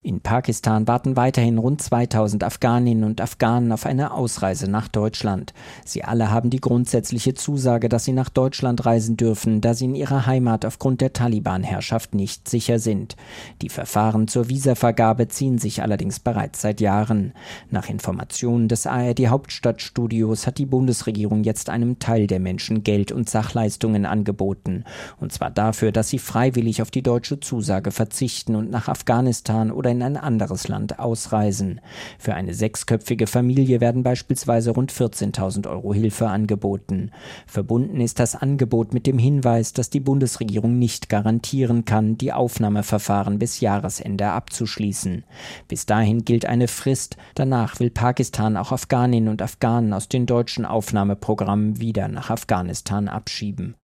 In Pakistan warten weiterhin rund 2000 Afghaninnen und Afghanen auf eine Ausreise nach Deutschland. Sie alle haben die grundsätzliche Zusage, dass sie nach Deutschland reisen dürfen, da sie in ihrer Heimat aufgrund der Taliban-Herrschaft nicht sicher sind. Die Verfahren zur Visavergabe ziehen sich allerdings bereits seit Jahren. Nach Informationen des ARD-Hauptstadtstudios hat die Bundesregierung jetzt einem Teil der Menschen Geld und Sachleistungen angeboten. Und zwar dafür, dass sie freiwillig auf die deutsche Zusage verzichten und nach Afghanistan oder in ein anderes Land ausreisen. Für eine 6-köpfige Familie werden beispielsweise rund 14.000 Euro Hilfe angeboten. Verbunden ist das Angebot mit dem Hinweis, dass die Bundesregierung nicht garantieren kann, die Aufnahmeverfahren bis Jahresende abzuschließen. Bis dahin gilt eine Frist. Danach will Pakistan auch Afghaninnen und Afghanen aus den deutschen Aufnahmeprogrammen wieder nach Afghanistan abschieben.